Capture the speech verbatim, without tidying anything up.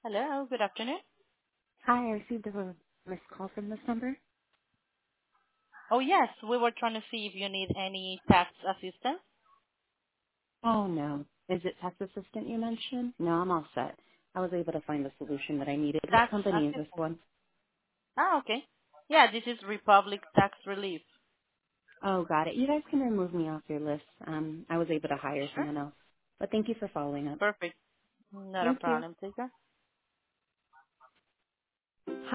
Hello, good afternoon. Hi, I received a missed call from this number. Oh, yes, we were trying to see if you need any tax assistance. Oh, no. Is it tax assistant you mentioned? No, I'm all set. I was able to find the solution that I needed. What Tax company is this assistance. one? Ah, okay. Yeah, this is Republic Tax Relief. Oh, got it. You guys can remove me off your list. Um, I was able to hire Sure. someone else. But thank you for following up. Perfect. Not a Thank you. problem, Tika.